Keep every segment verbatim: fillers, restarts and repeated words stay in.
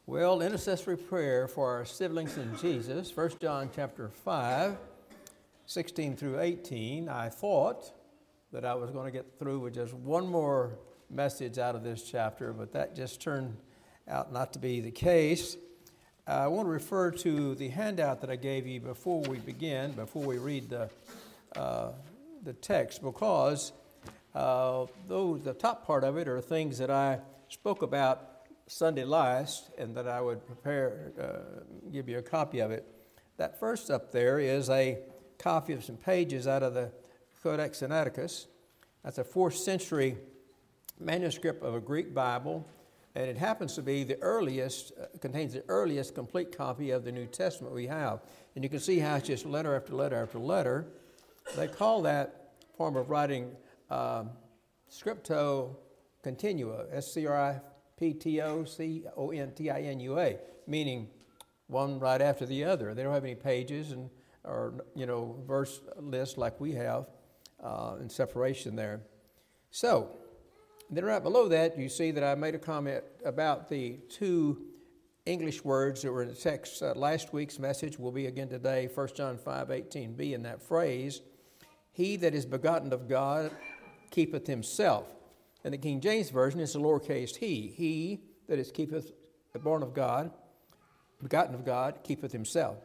Well, intercessory prayer for our siblings in Jesus, First John chapter five, sixteen through eighteen. I thought that I was going to get through with just one more message out of this chapter, but that just turned out not to be the case. I want to refer to the handout that I gave you before we begin, before we read the uh, the text, because uh, those the top part of it are things that I spoke about Sunday last, and that I would prepare, uh, give you a copy of it. That first up there is a copy of some pages out of the Codex Sinaiticus. That's a fourth century manuscript of a Greek Bible, and it happens to be the earliest, uh, contains the earliest complete copy of the New Testament we have. And you can see how it's just letter after letter after letter. They call that form of writing um, scripto continua, S C R I P T O C O N T I N U A, meaning one right after the other. They don't have any pages and or you know verse lists like we have uh, in separation there. So then right below that, you see that I made a comment about the two English words that were in the text. Uh, last week's message will be again today, First John five eighteen b, in that phrase, "He that is begotten of God keepeth himself." In the King James Version, it's a lowercase he. He that is keepeth, born of God, begotten of God, keepeth himself.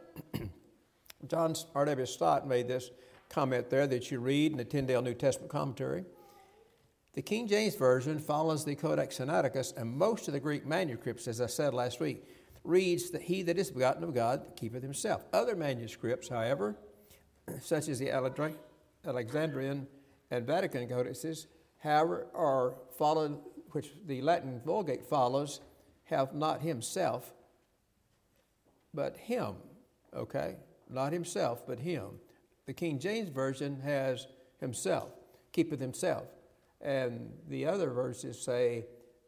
John R W Stott made this comment there that you read in the Tyndale New Testament Commentary. The King James Version follows the Codex Sinaiticus, and most of the Greek manuscripts, as I said last week, reads that he that is begotten of God keepeth himself. Other manuscripts, however, such as the Alexandrian and Vatican codices, however, are followed, which the Latin Vulgate follows, have not himself, but him, okay? Not himself, but him. The King James Version has himself, keepeth himself. And the other verses say,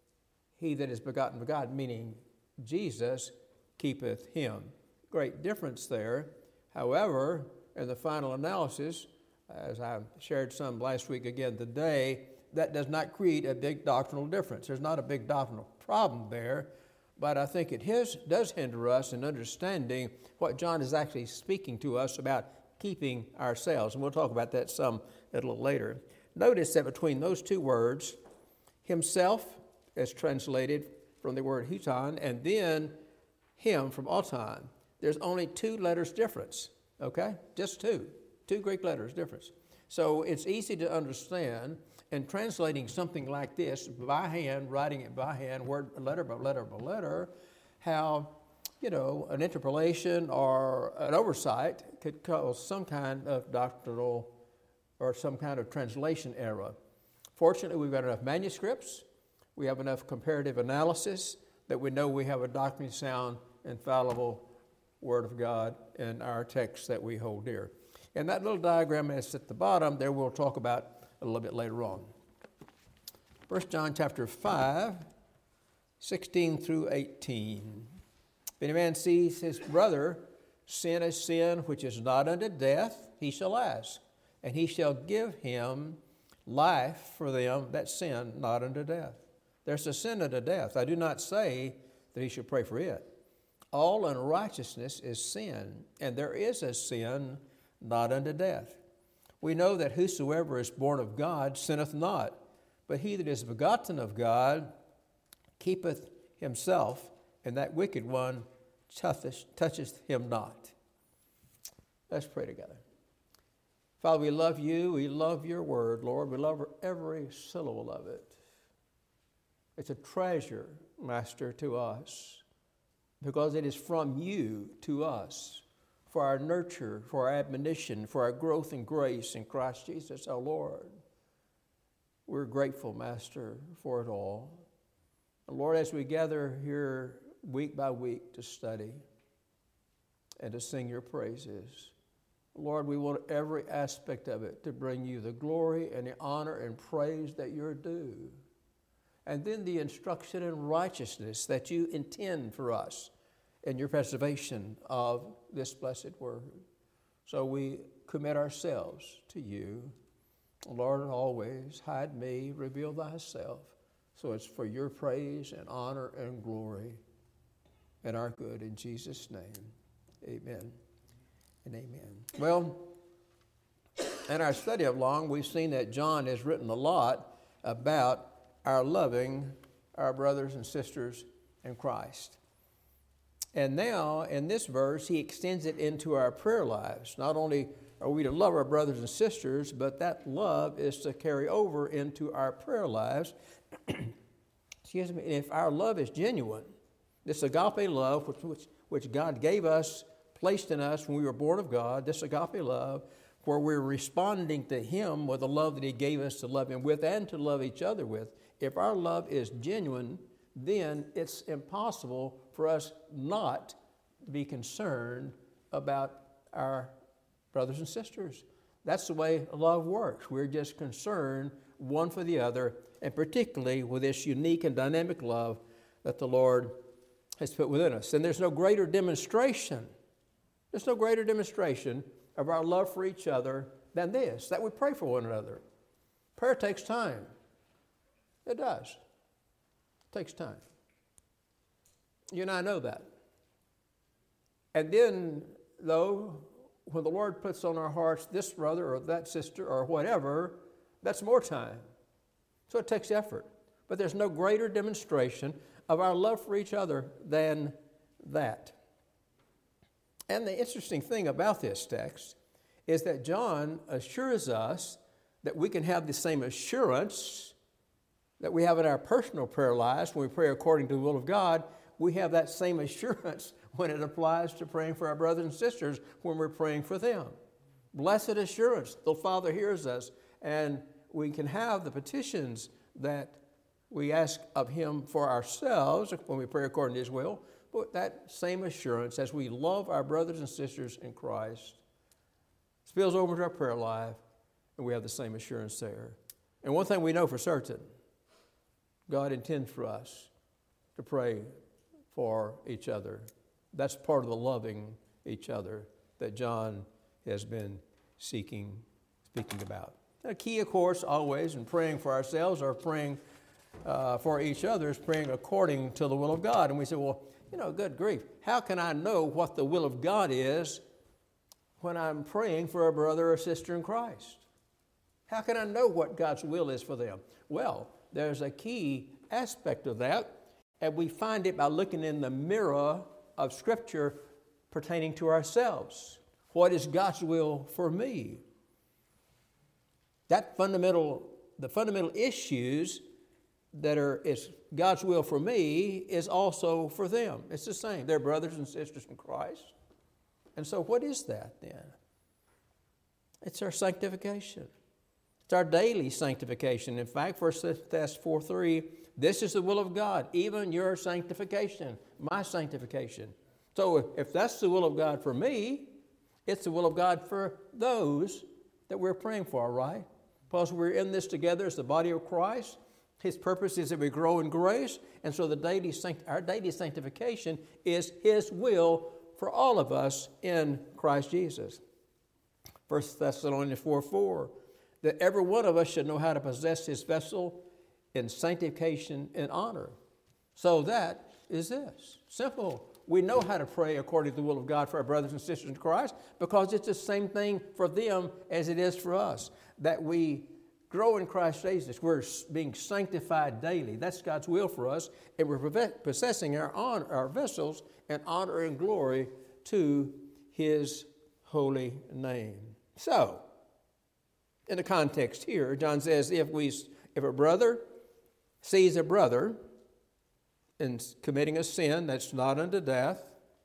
he that is begotten of God, meaning Jesus, keepeth him. Great difference there. However, in the final analysis, as I shared some last week again today, that does not create a big doctrinal difference. There's not a big doctrinal problem there, but I think it has, does hinder us in understanding what John is actually speaking to us about keeping ourselves. And we'll talk about that some a little later. Notice that between those two words, himself is translated from the word huton, and then him from auton. There's only two letters difference, okay? Just two. Two Greek letters difference. So it's easy to understand, and translating something like this by hand, writing it by hand, word, letter by letter by letter, how, you know, an interpolation or an oversight could cause some kind of doctrinal or some kind of translation error. Fortunately, we've got enough manuscripts, we have enough comparative analysis that we know we have a doctrinally sound, infallible Word of God in our text that we hold dear. And that little diagram that's at the bottom there we'll talk about a little bit later on. First John chapter five, sixteen through eighteen. If any man sees his brother sin a sin which is not unto death, he shall ask, and he shall give him life for them that sin not unto death. There's a sin unto death. I do not say that he should pray for it. All unrighteousness is sin, and there is a sin not unto death. We know that whosoever is born of God sinneth not, but he that is begotten of God keepeth himself, and that wicked one toucheth, toucheth him not. Let's pray together. Father, we love you. We love your word, Lord. We love every syllable of it. It's a treasure, Master, to us, because it is from you to us, for our nurture, for our admonition, for our growth in grace in Christ Jesus our Lord. We're grateful, Master, for it all. And Lord, as we gather here week by week to study and to sing your praises, Lord, we want every aspect of it to bring you the glory and the honor and praise that you're due. And then the instruction in righteousness that you intend for us in your preservation of this blessed word. So we commit ourselves to you. Lord, always hide me, reveal thyself, so it's for your praise and honor and glory. and our good. In Jesus' name, amen and amen. Well, in our study of long, we've seen that John has written a lot about our loving our brothers and sisters in Christ. And now, in this verse, he extends it into our prayer lives. Not only are we to love our brothers and sisters, but that love is to carry over into our prayer lives. Excuse me. If our love is genuine, this agape love, which, which, which God gave us, placed in us when we were born of God, this agape love, where we're responding to Him with the love that He gave us to love Him with and to love each other with, if our love is genuine, then it's impossible for us not to be concerned about our brothers and sisters. That's the way love works. We're just concerned one for the other, and particularly with this unique and dynamic love that the Lord has put within us. And there's no greater demonstration, there's no greater demonstration of our love for each other than this, that we pray for one another. Prayer takes time. It does. It takes time. You and I know that. And then, though, when the Lord puts on our hearts this brother or that sister or whatever, that's more time. So it takes effort. But there's no greater demonstration of our love for each other than that. And the interesting thing about this text is that John assures us that we can have the same assurance that we have in our personal prayer lives when we pray according to the will of God. We have that same assurance when it applies to praying for our brothers and sisters when we're praying for them. Blessed assurance, the Father hears us, and we can have the petitions that we ask of Him for ourselves when we pray according to His will, but that same assurance as we love our brothers and sisters in Christ spills over to our prayer life, and we have the same assurance there. And one thing we know for certain, God intends for us to pray for each other. That's part of the loving each other that John has been seeking, speaking about. The key, of course, always in praying for ourselves or praying uh, for each other is praying according to the will of God. And we say, well, you know, good grief, how can I know what the will of God is when I'm praying for a brother or sister in Christ? How can I know what God's will is for them? Well, there's a key aspect of that, and we find it by looking in the mirror of Scripture pertaining to ourselves. What is God's will for me? That fundamental, the fundamental issues that are is God's will for me is also for them. It's the same. They're brothers and sisters in Christ. And so what is that then? It's our sanctification. It's our daily sanctification. In fact, First Thessalonians four three, this is the will of God, even your sanctification, my sanctification. So if that's the will of God for me, it's the will of God for those that we're praying for, right? Because we're in this together as the body of Christ. His purpose is that we grow in grace, and so the daily sanct- our daily sanctification is His will for all of us in Christ Jesus. First Thessalonians four four, that every one of us should know how to possess his vessel in sanctification and honor. So that is this. Simple. We know how to pray according to the will of God for our brothers and sisters in Christ because it's the same thing for them as it is for us. That we grow in Christ Jesus. We're being sanctified daily. That's God's will for us. And we're possessing our, honor, our vessels in honor and glory to His holy name. So, in the context here, John says, if we, if a brother sees a brother in committing a sin that's not unto death,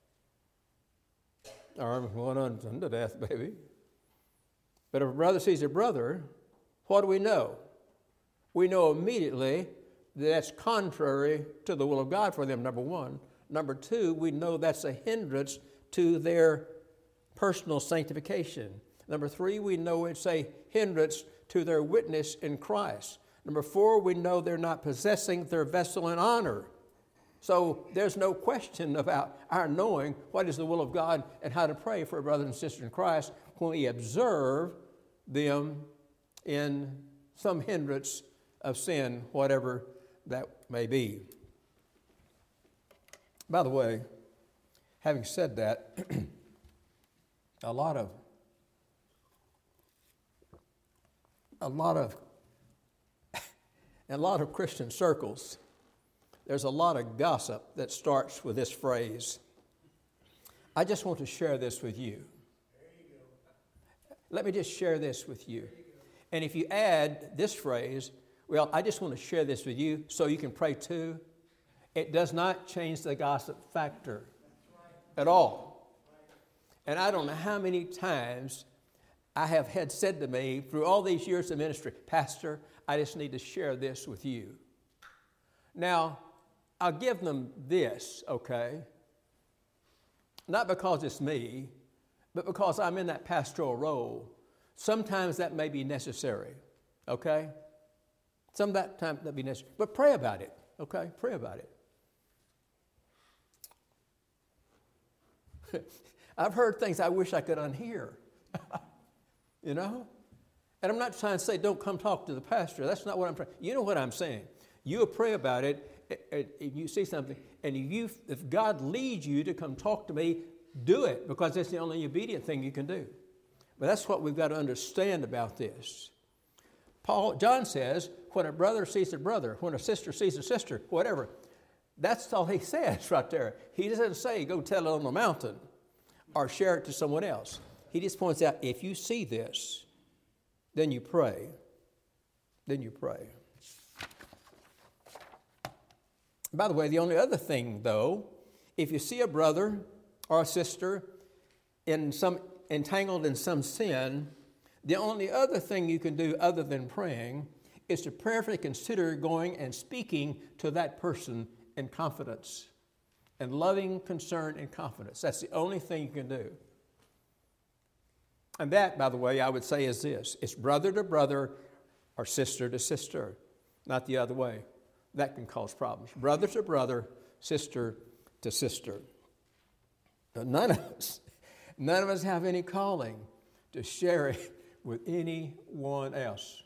or one unto death, baby. But if a brother sees a brother, what do we know? We know immediately that that's contrary to the will of God for them, number one. Number two, we know that's a hindrance to their personal sanctification. Number three, we know it's a hindrance to their witness in Christ. Number four, we know they're not possessing their vessel in honor. So there's no question about our knowing what is the will of God and how to pray for a brother and sister in Christ when we observe them in some hindrance of sin, whatever that may be. By the way, Having said that, a lot of a lot of in a lot of Christian circles, there's a lot of gossip that starts with this phrase. I just want to share this with you. Let me just share this with you. And if you add this phrase, well, I just want to share this with you so you can pray too, it does not change the gossip factor at all. And I don't know how many times I have had said to me through all these years of ministry, Pastor, I just need to share this with you. Now, I'll give them this, okay? Not because it's me, but because I'm in that pastoral role. Sometimes that may be necessary, okay? Some of that time that be necessary. But pray about it, okay? Pray about it. I've heard things I wish I could unhear, you know? And I'm not trying to say don't come talk to the pastor. That's not what I'm trying. You know what I'm saying. You'll pray about it, and you see something, and if, you, if God leads you to come talk to me, do it, because that's the only obedient thing you can do. But that's what we've got to understand about this. Paul, John says, when a brother sees a brother, when a sister sees a sister, whatever, that's all he says right there. He doesn't say, go tell it on the mountain or share it to someone else. He just points out, if you see this, then you pray. Then you pray. By the way, the only other thing, though, if you see a brother or a sister in some entangled in some sin, the only other thing you can do other than praying is to prayerfully consider going and speaking to that person in confidence and loving concern and confidence. That's the only thing you can do. And that, by the way, I would say is this. It's brother to brother or sister to sister, not the other way. That can cause problems. Brother to brother, sister to sister. But none of us, none of us have any calling to share it with anyone else.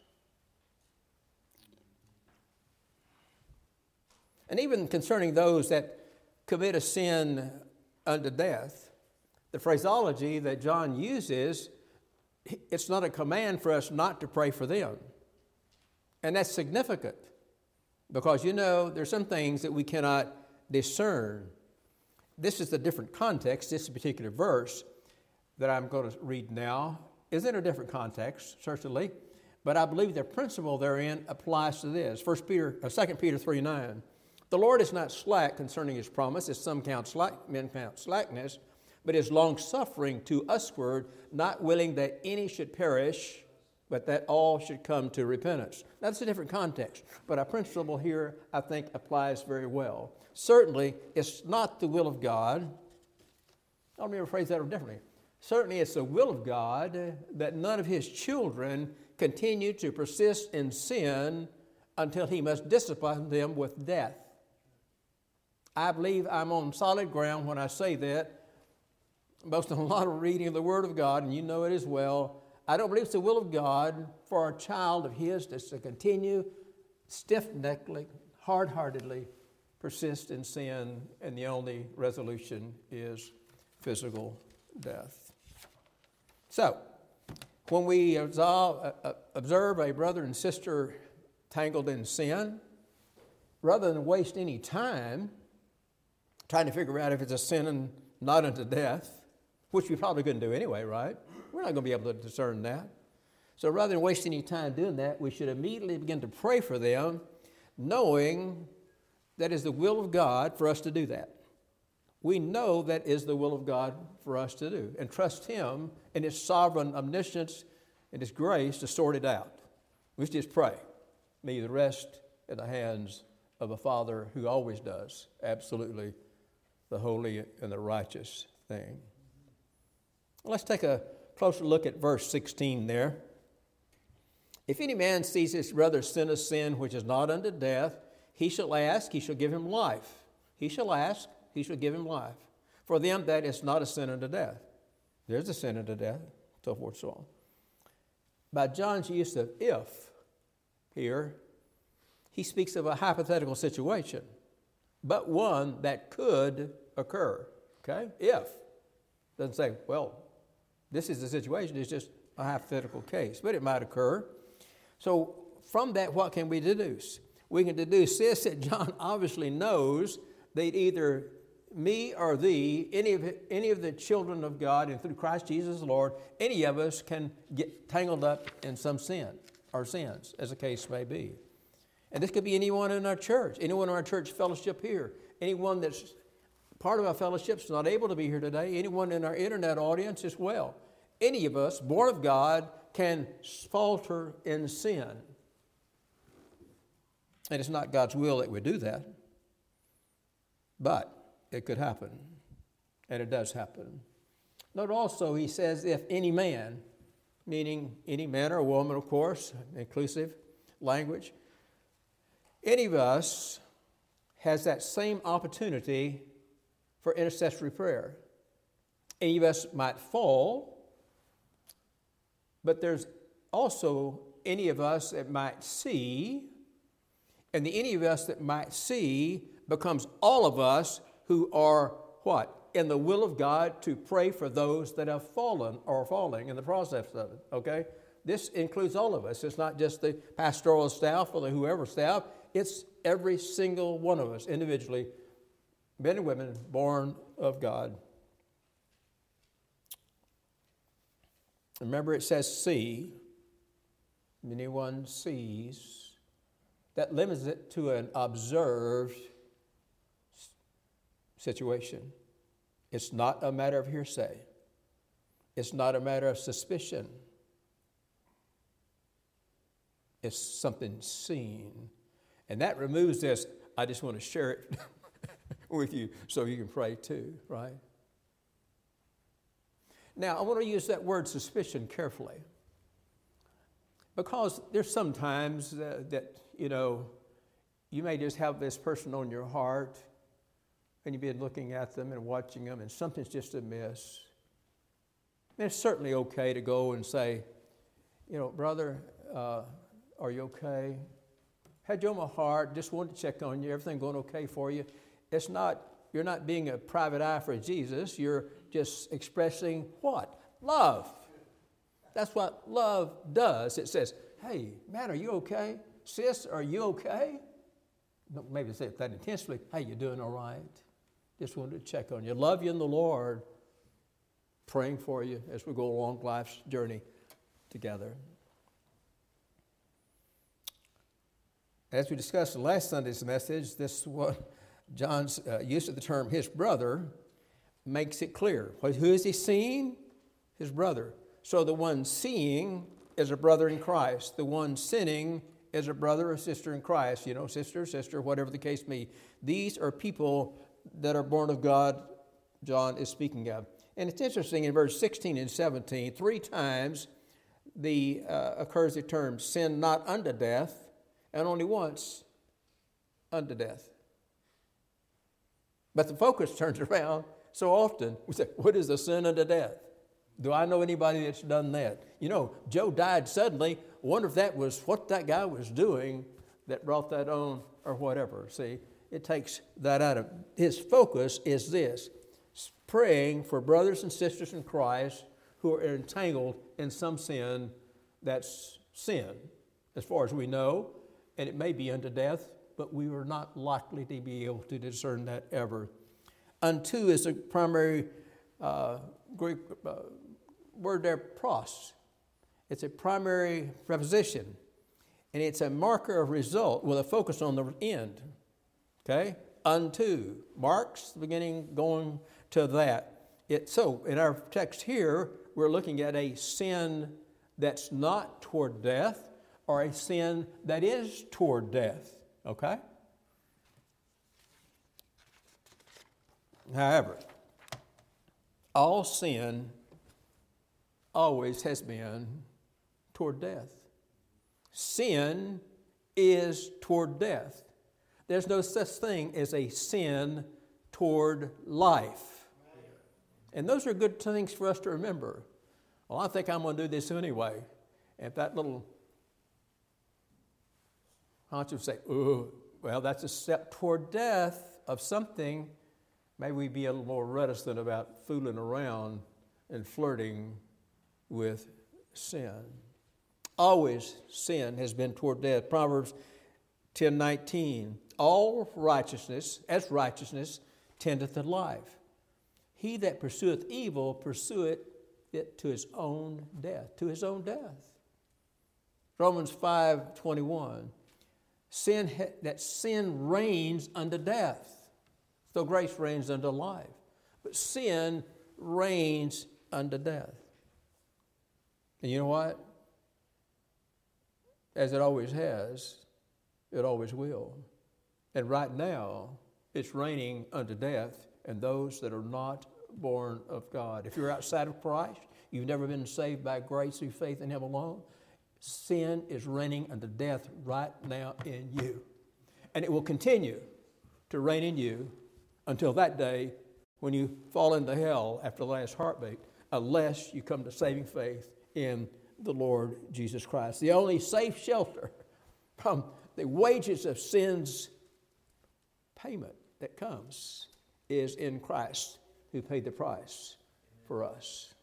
And even concerning those that commit a sin unto death, the phraseology that John uses, it's not a command for us not to pray for them. And that's significant because, you know, there's some things that we cannot discern. This is a different context. This particular verse that I'm going to read now is in a different context, certainly, but I believe the principle therein applies to this. First Peter, or Second Peter three nine. The Lord is not slack concerning his promise, as some count slack, men count slackness, but is long-suffering to usward, not willing that any should perish, but that all should come to repentance. That's a different context, but our principle here, I think, applies very well. Certainly, it's not the will of God. I'll maybe phrase that differently. Certainly, it's the will of God that none of his children continue to persist in sin until he must discipline them with death. I believe I'm on solid ground when I say that, based on a lot of reading of the Word of God, and you know it as well. I don't believe it's the will of God for a child of his to continue stiff-neckedly, hard-heartedly persist in sin, and the only resolution is physical death. So, when we observe, uh, observe a brother and sister tangled in sin, rather than waste any time trying to figure out if it's a sin and not unto death, which we probably couldn't do anyway, right? We're not going to be able to discern that. So rather than waste any time doing that, we should immediately begin to pray for them, knowing that is the will of God for us to do that. We know that is the will of God for us to do, and trust him in his sovereign omniscience and his grace to sort it out. We just pray. May the rest in the hands of a Father who always does absolutely the holy and the righteous thing. Let's take a closer look at verse sixteen there. If any man sees his brother sin a sin which is not unto death, he shall ask, he shall give him life. He shall ask, he shall give him life. For them that is not a sin unto death. There's a sin unto death, so forth, so on. By John's use of if here, he speaks of a hypothetical situation, but one that could occur. Okay? If. Doesn't say, well, this is the situation. It's just a hypothetical case, but it might occur. So from that, what can we deduce? We can deduce this, that John obviously knows that either me or thee, any of, any of the children of God, and through Christ Jesus the Lord, any of us can get tangled up in some sin or sins, as the case may be. And this could be anyone in our church, anyone in our church fellowship here, anyone that's part of our fellowship is not able to be here today, anyone in our internet audience as well. Any of us, born of God, can falter in sin. And it's not God's will that we do that. But it could happen. And it does happen. Note also, he says, if any man, meaning any man or woman, of course, inclusive language, any of us has that same opportunity for intercessory prayer. Any of us might fall, but there's also any of us that might see, and the any of us that might see becomes all of us who are what? In the will of God to pray for those that have fallen or falling in the process of it, okay? This includes all of us. It's not just the pastoral staff or the whoever staff. It's every single one of us individually, men and women born of God. Remember, it says see. Anyone sees. That limits it to an observed situation. It's not a matter of hearsay. It's not a matter of suspicion. It's something seen. And that removes this, I just want to share it with you so you can pray too, right? Now, I want to use that word suspicion carefully. Because there's sometimes uh, that, you know, you may just have this person on your heart and you've been looking at them and watching them and something's just amiss. And it's certainly okay to go and say, you know, brother, uh, are you okay? Had you on my heart, just wanted to check on you. Everything going okay for you? It's not, you're not being a private eye for Jesus. You're just expressing what? Love. That's what love does. It says, hey, man, are you okay? Sis, are you okay? Don't maybe say it that intensely. Hey, you doing all right? Just wanted to check on you. Love you in the Lord. Praying for you as we go along life's journey together. As we discussed in last Sunday's message, this what John's uh, use of the term his brother makes it clear. Who is he seeing? His brother. So the one seeing is a brother in Christ. The one sinning is a brother or sister in Christ. You know, sister, sister, whatever the case may be. These are people that are born of God, John is speaking of. And it's interesting, in verse sixteen and seventeen, three times the uh, occurs the term sin not unto death, and only once unto death. But the focus turns around so often. We say, what is the sin unto death? Do I know anybody that's done that? You know, Joe died suddenly. I wonder if that was what that guy was doing that brought that on or whatever. See, it takes that out of his focus is this, praying for brothers and sisters in Christ who are entangled in some sin that's sin, as far as we know, and it may be unto death, but we are not likely to be able to discern that ever. Unto is the primary uh, Greek uh, word there, pros. It's a primary preposition, and it's a marker of result with a focus on the end. Okay? Unto. Marks, the beginning going to that. It, so, in our text here, we're looking at a sin that's not toward death or a sin that is toward death. Okay? However, all sin always has been toward death. Sin is toward death. There's no such thing as a sin toward life. And those are good things for us to remember. Well, I think I'm going to do this anyway. And if that little conscience say, oh, well, that's a step toward death of something, Maybe we be a little more reticent about fooling around and flirting with sin. Always sin has been toward death. Proverbs ten nineteen. All righteousness, as righteousness, tendeth to life. He that pursueth evil pursueth it to his own death, to his own death. Romans five twenty-one. Sin that sin reigns unto death, so grace reigns unto life. But sin reigns unto death. And you know what? As it always has, it always will. And right now, it's reigning unto death and those that are not born of God. If you're outside of Christ, you've never been saved by grace through faith in Him alone, sin is reigning unto death right now in you. And it will continue to reign in you until that day when you fall into hell after the last heartbeat, unless you come to saving faith in the Lord Jesus Christ. The only safe shelter from the wages of sin's payment that comes is in Christ, who paid the price for us.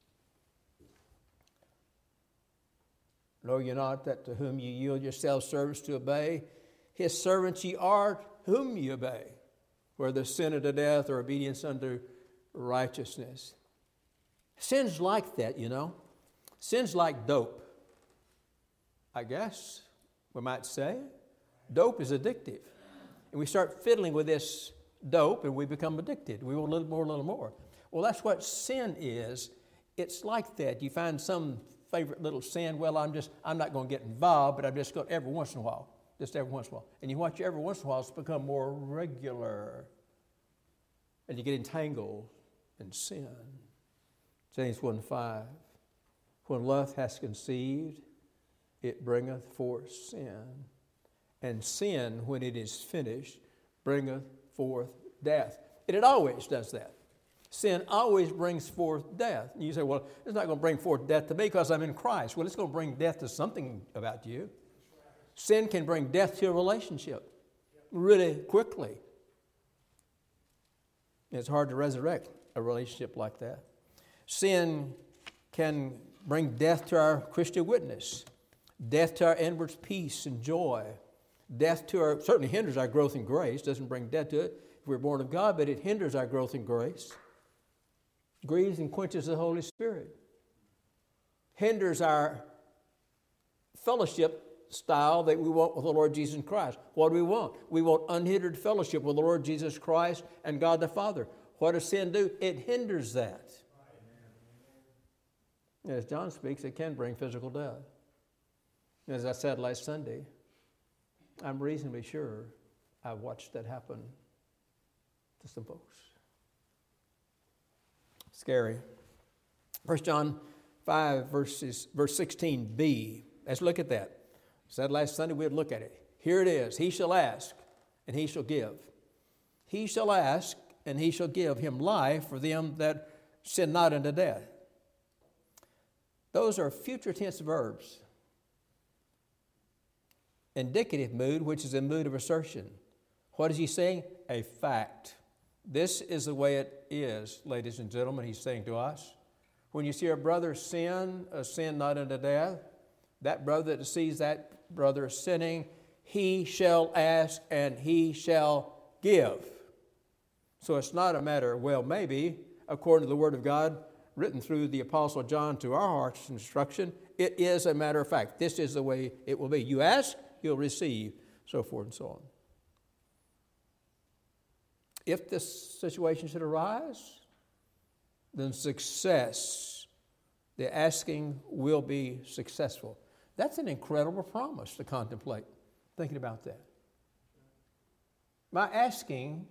Know ye not that to whom ye yield yourselves servants to obey, his servants ye are whom ye obey, whether sin unto death or obedience unto righteousness. Sin's like that, you know. Sin's like dope, I guess we might say. Dope is addictive. And we start fiddling with this dope and we become addicted. We want a little more, a little more. Well, that's what sin is. It's like that. You find some favorite little sin. Well, I'm just, I'm not going to get involved, but I'm just going every once in a while. Just every once in a while. And you watch every once in a while, it's become more regular. And you get entangled in sin. James one five. When lust hath conceived, it bringeth forth sin. And sin, when it is finished, bringeth forth death. And it always does that. Sin always brings forth death. And you say, well, it's not going to bring forth death to me because I'm in Christ. Well, it's going to bring death to something about you. Sin can bring death to a relationship really quickly. It's hard to resurrect a relationship like that. Sin can bring death to our Christian witness, death to our inward peace and joy, death to our, certainly hinders our growth in grace, doesn't bring death to it if we're born of God, but it hinders our growth in grace, grieves and quenches the Holy Spirit, hinders our fellowship style that we want with the Lord Jesus Christ. What do we want? We want unhindered fellowship with the Lord Jesus Christ and God the Father. What does sin do? It hinders that. As John speaks, it can bring physical death. As I said last Sunday, I'm reasonably sure I've watched that happen to some folks. Scary. First John five, verses, verse sixteen b. Let's look at that. I said last Sunday we'd look at it. Here it is. He shall ask, and he shall give. He shall ask, and he shall give him life for them that sin not unto death. Those are future tense verbs. Indicative mood, which is a mood of assertion. What is he saying? A fact. This is the way it is, ladies and gentlemen, he's saying to us. When you see a brother sin, a sin not unto death, that brother that sees that brother sinning, he shall ask and he shall give. So it's not a matter of, well, maybe, according to the Word of God, written through the Apostle John to our heart's instruction, it is a matter of fact. This is the way it will be. You ask, you'll receive, so forth and so on. If this situation should arise, then success, the asking will be successful. That's an incredible promise to contemplate, thinking about that. My asking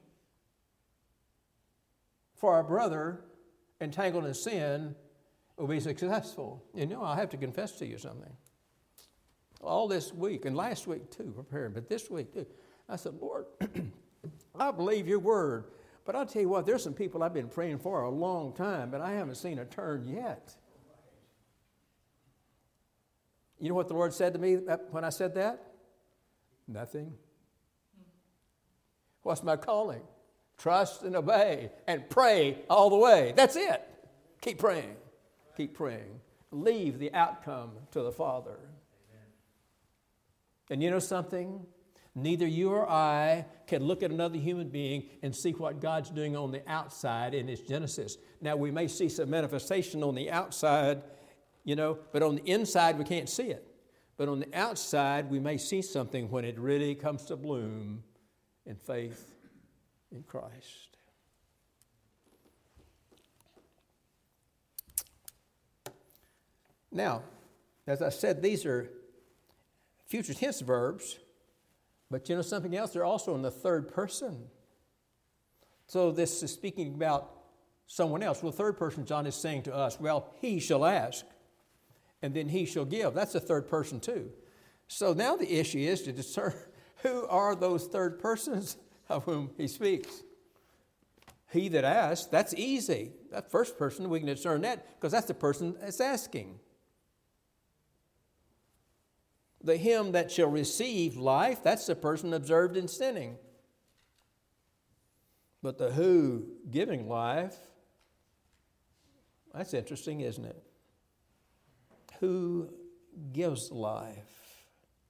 for our brother entangled in sin will be successful. You know, I have to confess to you something. All this week, and last week too, preparing, but this week too, I said, Lord, I believe your word, but I'll tell you what, there's some people I've been praying for a long time, but I haven't seen a turn yet. You know what the Lord said to me when I said that? Nothing. What's my calling? Trust and obey and pray all the way. That's it. Keep praying. Keep praying. Leave the outcome to the Father. Amen. And you know something? Neither you or I can look at another human being and see what God's doing on the outside in His Genesis. Now, we may see some manifestation on the outside, you know, but on the inside we can't see it. But on the outside we may see something when it really comes to bloom in faith in Christ. Now, as I said, these are future tense verbs, but you know something else? They're also in the third person. So this is speaking about someone else. Well, third person, John is saying to us, well, he shall ask, and then he shall give. That's the third person too. So now the issue is to discern who are those third persons of whom he speaks. He that asks, that's easy. That first person, we can discern that because that's the person that's asking. The him that shall receive life, that's the person observed in sinning. But the who giving life, that's interesting, isn't it? Who gives life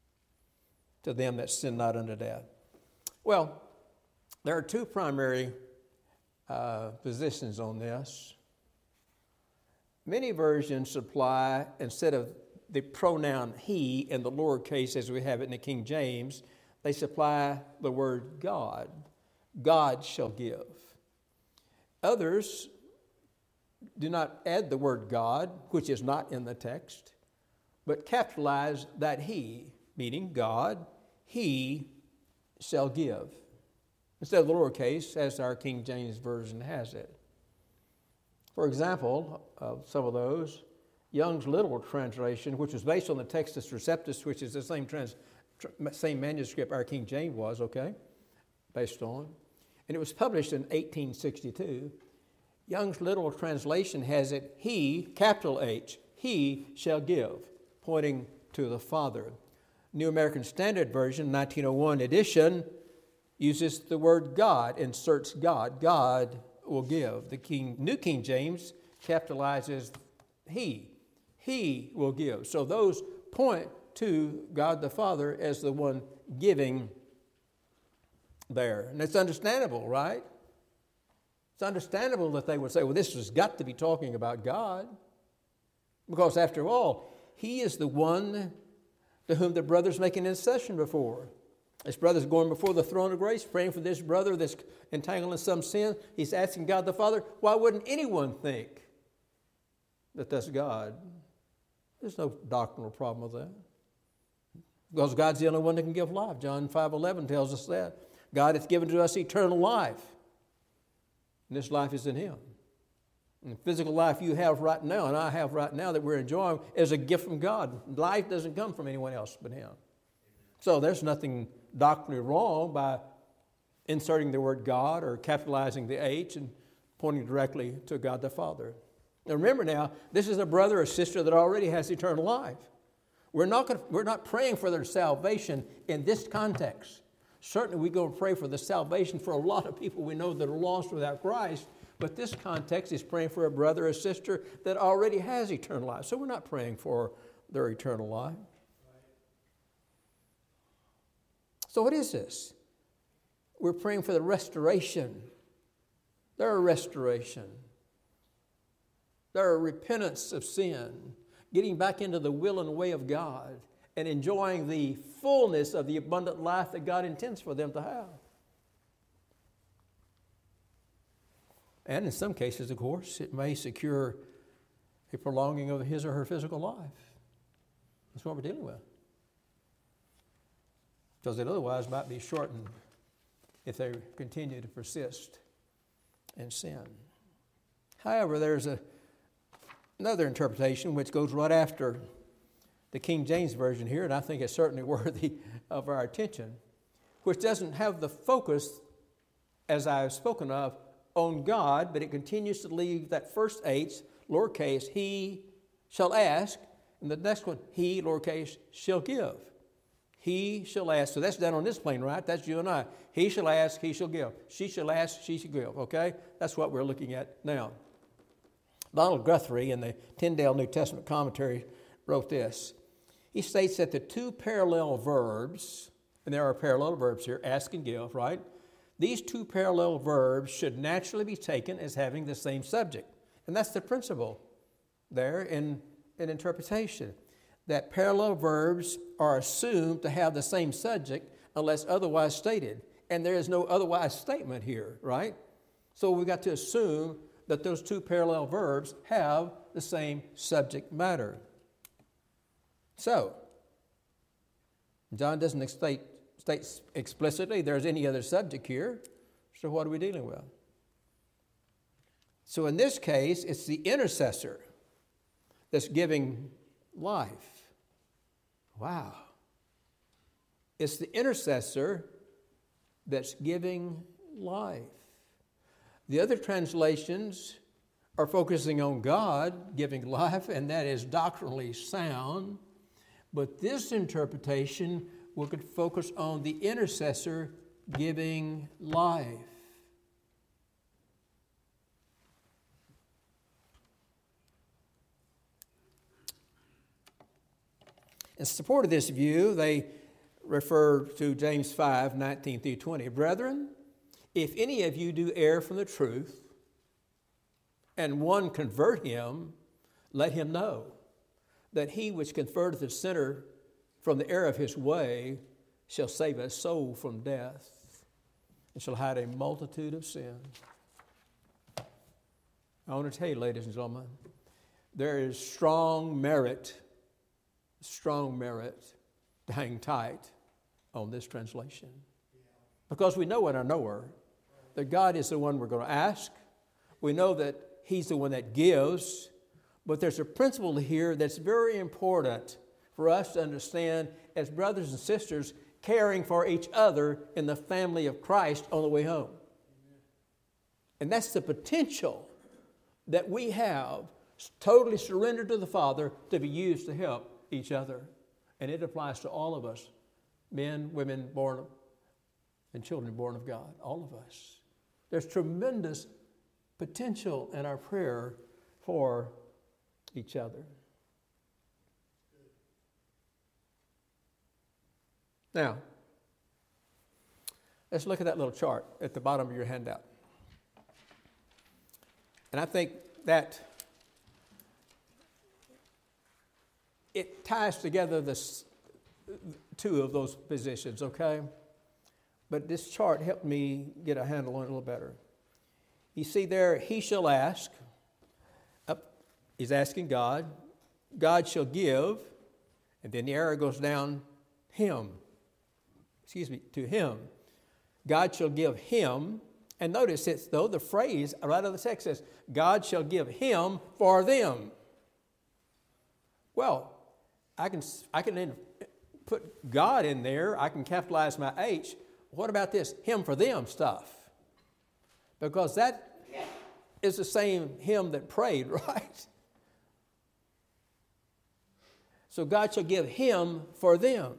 to them that sin not unto death? Well, there are two primary uh, positions on this. Many versions supply, instead of the pronoun he in the lowercase as we have it in the King James, they supply the word God. God shall give. Others do not add the word God, which is not in the text, but capitalize that he, meaning God, he shall give. Instead of the lowercase, as our King James Version has it. For example, of some of those, Young's Literal Translation, which was based on the Textus Receptus, which is the same trans, tr- same manuscript our King James was, okay, based on. And it was published in eighteen sixty-two. Young's Literal Translation has it, he, capital H, he shall give, pointing to the Father. New American Standard Version, nineteen oh one edition, uses the word God, inserts God. God will give. The King, New King James capitalizes he. He will give. So those point to God the Father as the one giving there. And it's understandable, right? It's understandable that they would say, well, this has got to be talking about God. Because after all, he is the one to whom the brother's making intercession before. This brother's going before the throne of grace, praying for this brother that's entangled in some sin. He's asking God the Father, why wouldn't anyone think that that's God? There's no doctrinal problem with that. Because God's the only one that can give life. John five eleven tells us that. God hath given to us eternal life. And this life is in him. And the physical life you have right now and I have right now that we're enjoying is a gift from God. Life doesn't come from anyone else but him. So there's nothing doctrinally wrong by inserting the word God or capitalizing the H and pointing directly to God the Father. Now remember now, this is a brother or sister that already has eternal life. We're not gonna, we're not praying for their salvation in this context. Certainly we go and pray for the salvation for a lot of people we know that are lost without Christ, but this context is praying for a brother or sister that already has eternal life. So we're not praying for their eternal life. So what is this? We're praying for the restoration, their restoration, their repentance of sin, getting back into the will and way of God, and enjoying the fullness of the abundant life that God intends for them to have. And in some cases, of course, it may secure a prolonging of his or her physical life. That's what we're dealing with. Because it otherwise might be shortened if they continue to persist in sin. However, there's a, another interpretation which goes right after the King James Version here, and I think it's certainly worthy of our attention, which doesn't have the focus, as I've spoken of, on God, but it continues to leave that first H, lowercase, he shall ask, and the next one, he, lowercase, shall give. He shall ask. So that's down on this plane, right? That's you and I. He shall ask, he shall give. She shall ask, she shall give. Okay? That's what we're looking at now. Donald Guthrie in the Tyndale New Testament commentary wrote this. He states that the two parallel verbs, and there are parallel verbs here, ask and give, right? These two parallel verbs should naturally be taken as having the same subject. And that's the principle there in, in interpretation, that parallel verbs are assumed to have the same subject unless otherwise stated. And there is no otherwise statement here, right? So we've got to assume that those two parallel verbs have the same subject matter. So, John doesn't state, state explicitly there's any other subject here. So what are we dealing with? So in this case, it's the intercessor that's giving life. Wow. It's the intercessor that's giving life. The other translations are focusing on God giving life, and that is doctrinally sound. But this interpretation will focus on the intercessor giving life. In support of this view, they refer to James five, nineteen through twenty. Brethren, if any of you do err from the truth, and one convert him, let him know that he which converteth a sinner from the error of his way shall save a soul from death, and shall hide a multitude of sins. I want to tell you, ladies and gentlemen, there is strong merit, strong merit to hang tight on this translation. Because we know in our knower that God is the one we're going to ask. We know that He's the one that gives. But there's a principle here that's very important for us to understand as brothers and sisters caring for each other in the family of Christ on the way home. And that's the potential that we have totally surrendered to the Father to be used to help each other. And it applies to all of us, men, women, born and children born of God, all of us. There's tremendous potential in our prayer for each other. Now, let's look at that little chart at the bottom of your handout. And I think that it ties together the two of those positions, okay? But this chart helped me get a handle on it a little better. You see there, he shall ask. Up, he's asking God. God shall give. And then the arrow goes down, him. Excuse me, to him. God shall give him. And notice it's though the phrase right out of the text says, God shall give him for them. Well, I can I can then put God in there. I can capitalize my H. What about this him for them stuff? Because that is the same him that prayed, right? So God shall give him for them.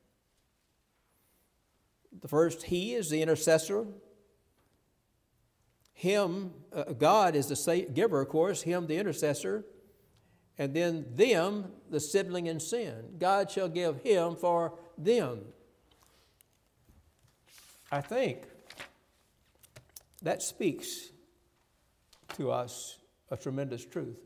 The first he is the intercessor. Him, uh, God is the giver, of course, him the intercessor. And then them, the sibling in sin. God shall give him for them. I think that speaks to us a tremendous truth.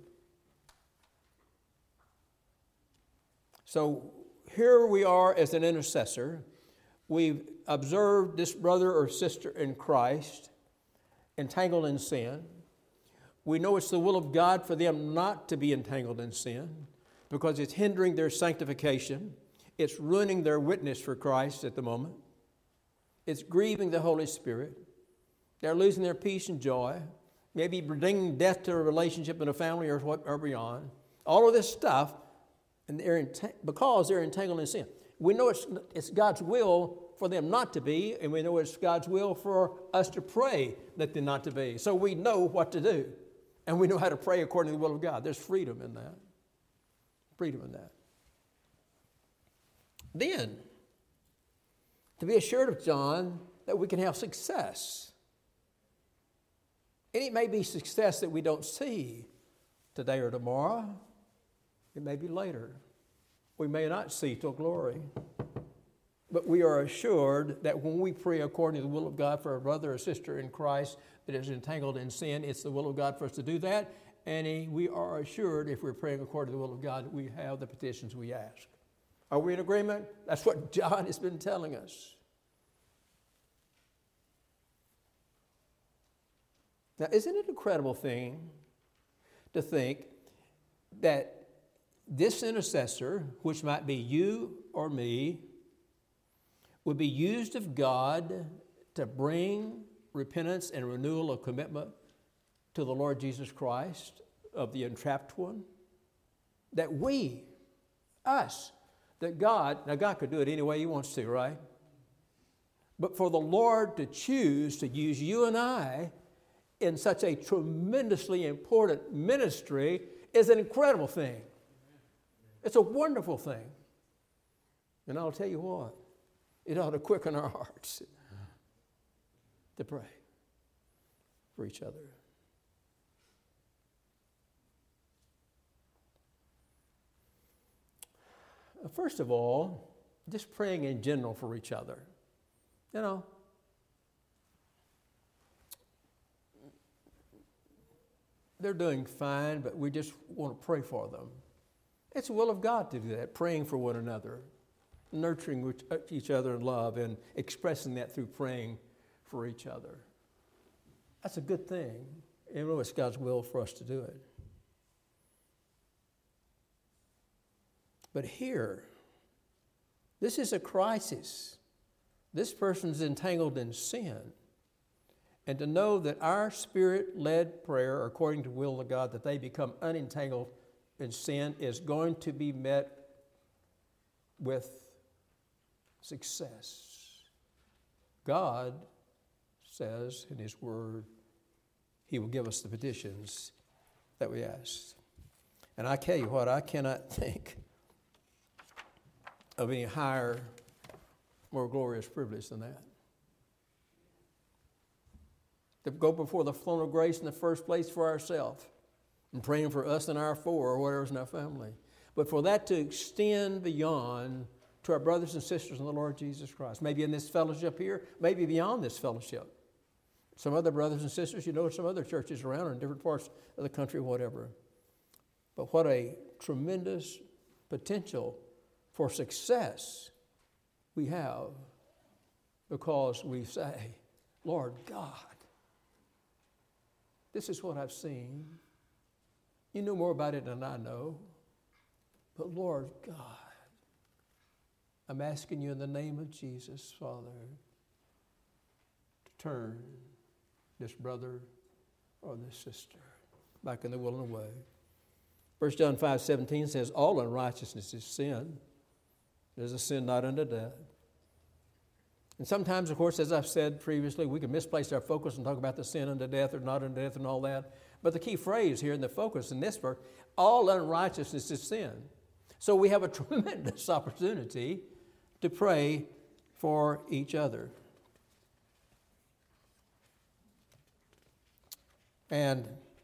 So here we are as an intercessor. We've observed this brother or sister in Christ entangled in sin. We know it's the will of God for them not to be entangled in sin because it's hindering their sanctification. It's ruining their witness for Christ at the moment. It's grieving the Holy Spirit. They're losing their peace and joy, maybe bringing death to a relationship in a family or what or beyond. All of this stuff, and they're ent- because they're entangled in sin. We know it's, it's God's will for them not to be, and we know it's God's will for us to pray that they're not to be. So we know what to do, and we know how to pray according to the will of God. There's freedom in that. Freedom in that. Then, to be assured of John that we can have success. And it may be success that we don't see today or tomorrow. It may be later. We may not see till glory. But we are assured that when we pray according to the will of God for a brother or sister in Christ that is entangled in sin, it's the will of God for us to do that. And he, we are assured, if we're praying according to the will of God, that we have the petitions we ask. Are we in agreement? That's what John has been telling us. Now, isn't it an incredible thing to think that this intercessor, which might be you or me, would be used of God to bring repentance and renewal of commitment to the Lord Jesus Christ of the entrapped one? That we, us, that God, now God could do it any way he wants to, right? But for the Lord to choose to use you and I in such a tremendously important ministry is an incredible thing. It's a wonderful thing. And I'll tell you what, it ought to quicken our hearts to pray for each other. First of all, just praying in general for each other. You know, they're doing fine, but we just want to pray for them. It's the will of God to do that, praying for one another, nurturing each other in love, and expressing that through praying for each other. That's a good thing. You know, it's God's will for us to do it. But here, this is a crisis. This person's entangled in sin. And to know that our Spirit-led prayer, according to the will of God, that they become unentangled in sin, is going to be met with success. God says in His Word, He will give us the petitions that we ask. And I tell you what, I cannot think of any higher, more glorious privilege than that. To go before the throne of grace in the first place for ourselves and praying for us and our four or whatever's in our family. But for that to extend beyond to our brothers and sisters in the Lord Jesus Christ. Maybe in this fellowship here, maybe beyond this fellowship. Some other brothers and sisters, you know, some other churches around or in different parts of the country, whatever. But what a tremendous potential for success we have because we say, Lord God, this is what I've seen. You know more about it than I know. But Lord God, I'm asking you in the name of Jesus, Father, to turn this brother or this sister back in the will and way. First John five seventeen says, all unrighteousness is sin. It is a sin not unto death. And sometimes, of course, as I've said previously, we can misplace our focus and talk about the sin unto death or not unto death and all that. But the key phrase here in the focus in this verse, all unrighteousness is sin. So we have a tremendous opportunity to pray for each other. And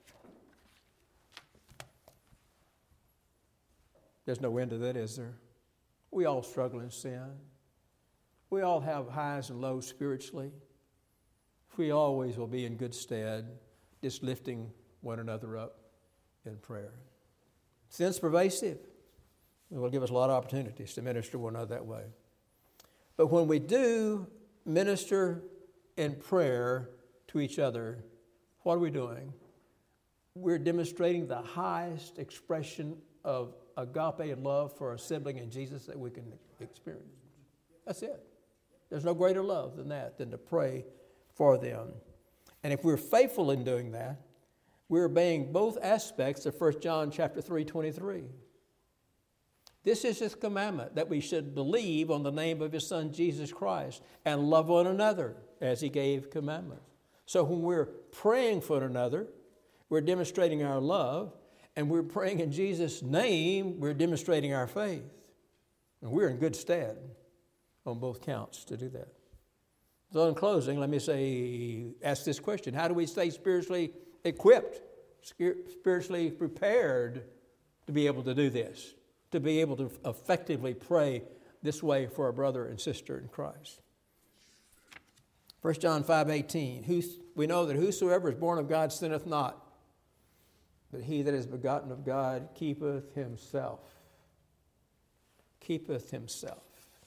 there's no end to that, is there? We all struggle in sin. We all have highs and lows spiritually. We always will be in good stead, just lifting one another up in prayer. Sin's pervasive. It will give us a lot of opportunities to minister to one another that way. But when we do minister in prayer to each other, what are we doing? We're demonstrating the highest expression of agape love for a sibling in Jesus that we can experience. That's it. There's no greater love than that, than to pray for them. And if we're faithful in doing that, we're obeying both aspects of First John chapter three, twenty-three. This is His commandment, that we should believe on the name of His Son, Jesus Christ, and love one another as He gave commandments. So when we're praying for one another, we're demonstrating our love, and we're praying in Jesus' name, we're demonstrating our faith. And we're in good stead on both counts to do that. So in closing, let me say, ask this question. How do we stay spiritually equipped, spiritually prepared to be able to do this, to be able to effectively pray this way for a brother and sister in Christ? First John five eighteen, Who, we know that whosoever is born of God sinneth not, but he that is begotten of God keepeth himself. Keepeth himself.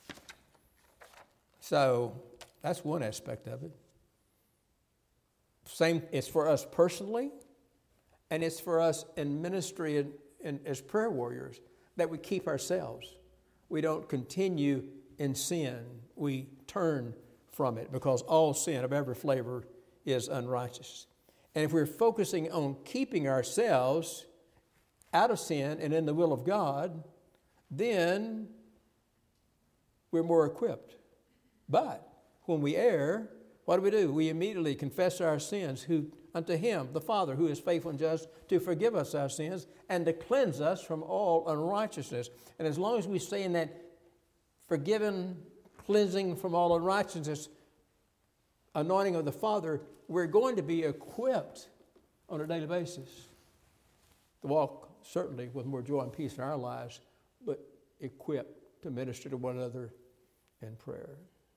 So that's one aspect of it. Same, it's for us personally, and it's for us in ministry and, and as prayer warriors, that we keep ourselves. We don't continue in sin. We turn from it, because all sin of every flavor is unrighteous. And if we're focusing on keeping ourselves out of sin and in the will of God, then we're more equipped. But when we err, what do we do? We immediately confess our sins who, unto Him, the Father, who is faithful and just to forgive us our sins and to cleanse us from all unrighteousness. And as long as we stay in that forgiven, cleansing from all unrighteousness, anointing of the Father, we're going to be equipped on a daily basis to walk certainly with more joy and peace in our lives, but equipped to minister to one another in prayer.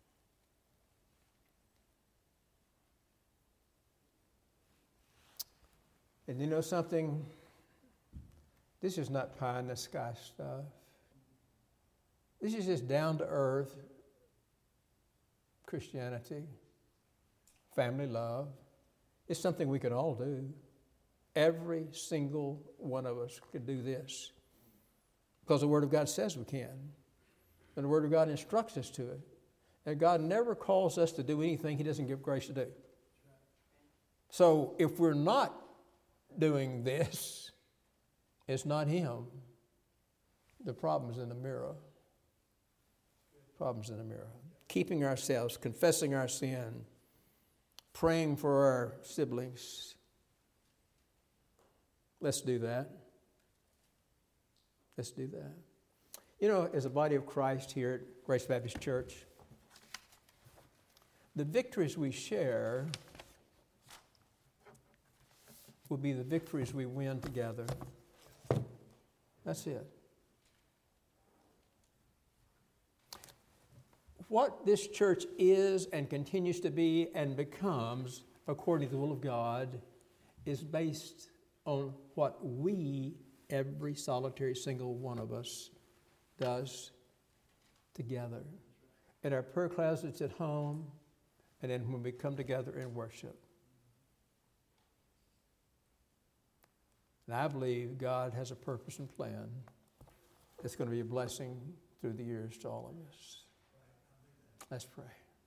And you know something? This is not pie in the sky stuff. This is just down to earth Christianity, family love. It's something we can all do. Every single one of us could do this because the Word of God says we can. And the Word of God instructs us to it. And God never calls us to do anything He doesn't give grace to do. So if we're not doing this, it's not Him. The problem's in the mirror. Problems in the mirror. Keeping ourselves, confessing our sin, praying for our siblings. Let's do that. Let's do that. You know, as a body of Christ here at Grace Baptist Church, the victories we share will be the victories we win together. That's it. What this church is and continues to be and becomes, according to the will of God, is based on what we, every solitary single one of us, does together. In our prayer closets at home, and then when we come together in worship. And I believe God has a purpose and plan that's going to be a blessing through the years to all of us. Let's pray.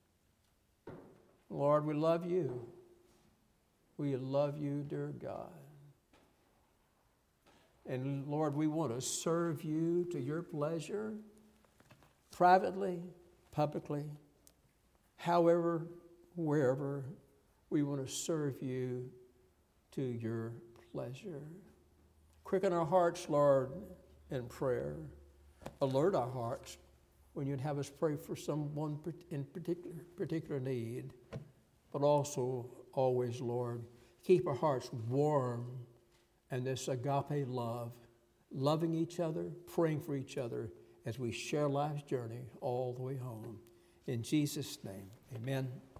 Lord, we love you. We love you, dear God. And Lord, we want to serve you to your pleasure, privately, publicly, however, wherever. We want to serve you to your pleasure. Quicken our hearts, Lord, in prayer. Alert our hearts when you'd have us pray for someone in particular, particular need, but also always, Lord, keep our hearts warm and this agape love, loving each other, praying for each other as we share life's journey all the way home. In Jesus' name, amen.